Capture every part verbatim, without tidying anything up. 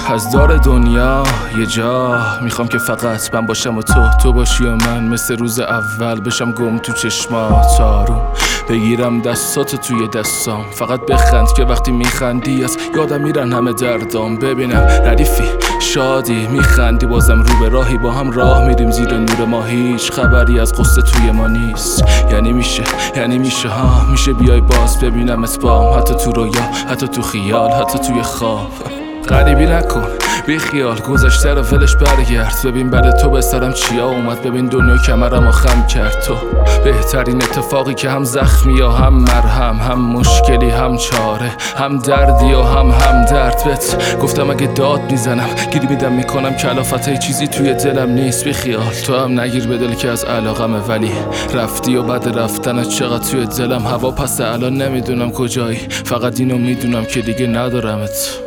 از دار دنیا یه جا میخوام که فقط من باشم و تو تو باشی و من مثل روز اول بشم گم تو چشمات آروم بگیرم دستاتو توی دستام فقط بخند که وقتی میخندی از یادم میرن همه دردام ببینم ردیفی شادی میخندی بازم رو به راهی با هم راه میریم زیر نور ما هیچ خبری از قصه توی ما نیست یعنی میشه یعنی میشه ها میشه بیای باز ببینم اسبام حتی تو رویا حتی تو خیال حتی توی خواب غریبی نکن بی خیال گذشته رو ولش برگرد ببین بعد تو به سرم چیا اومد ببین دنیا کمرمو خم کرد تو بهترین اتفاقی که هم زخمی و هم مرهم هم مشکلی هم چاره هم دردی و هم هم درد بهت گفتم اگه داد میزنم گیری میدم میکنم کلافته چیزی توی دلم نیست بی خیال تو هم نگیر به دل که از علاقمه ولی رفتی و بعد رفتن چقدر توی دلم هوا پس الان نمیدونم کجایی فقط اینو میدونم که دیگه ندارمت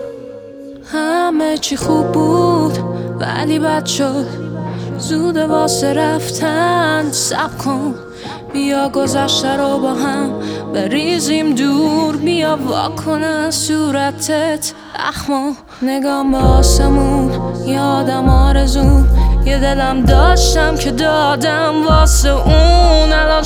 همه چی خوب بود ولی بد شد زود واسه رفتن صبر کن بیا گذشته رو با هم بریزیم دور بیا واکنه صورتت اخمو نگام به آسمون یادم آرزون یه دلم داشتم که دادم واسه اون الان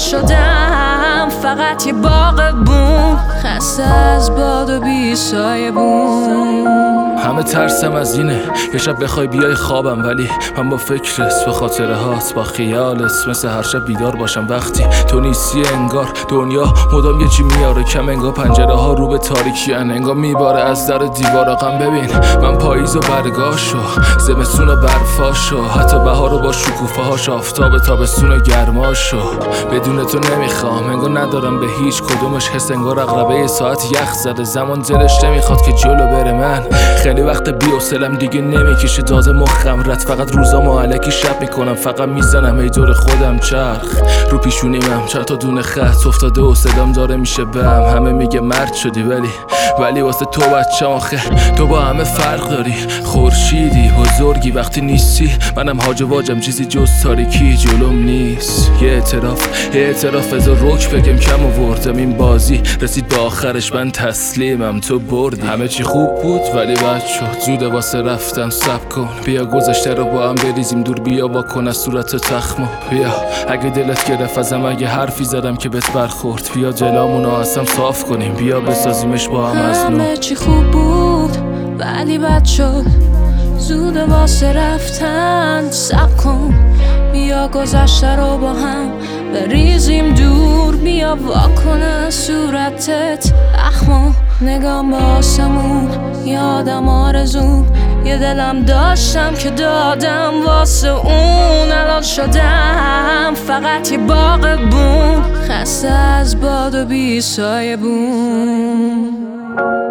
شدم فقط یه باغبون خسته از باد و بی سایه بون همه ترسم از اینه یه شب بخوای بیای خوابم ولی من با فکرت به خاطره هات با خیالت مثل هر شب بیدار باشم وقتی تو نیستی انگار دنیا مدام یه چی میاره کم انگار پنجره ها رو به تاریکی ان انگار میباره از در دیوار غم ببین من پاییز و برگاشو زمستون و برفاشو حتی بهار رو با شکوفه هاش آفتاب تابستون و گرماشو بدون تو نمیخوام انگار ندارم به هیچ کدومش حس انگار عقربه ساعت یخ زده زمان دلش نمیخواد که جلو بره من خیلی وقت بی‌حوصله‌ام دیگه نمیکشه داده مخم رد فقط روزامو الکی شب میکنم فقط میزنم ای دور خودم چرخ رو پیشونیمم چند تا دونه خط افتاده و صدام داره میشه بم همه میگه مرد شدی ولی ولی واسه تو بچه آخه تو با همه فرق داری خورشیدی بزرگی وقتی نیستی منم هاج و واجم چیزی جز تاریکی جلوم نیست یه اعتراف یه اعتراف از روک بگم کم آوردم این بازی رسید به آخرش من تسلیمم تو بردی همه چی خوب بود ولی بد شد زوده واسه رفتن صبر کن بیا گذشته رو با هم بریزیم دور بیا واکن از صورت تخمو بیا اگه دلت گرفت ازم اگه حرفی زدم که بهت برخورد بیا جلامونو اصلا صاف کنیم بیا بسازیمش با هم از نو همه چی خوب بود ولی بد شد زوده واسه رفتن صبر کن بیا گذشته رو با هم بریزیم دور بیا واکنه صورتت اخمو نگام به آسمون یادم آرزون یه دلم داشتم که دادم واسه اون الان شدم فقط یه باغبون خسته از باد و بی سایه بون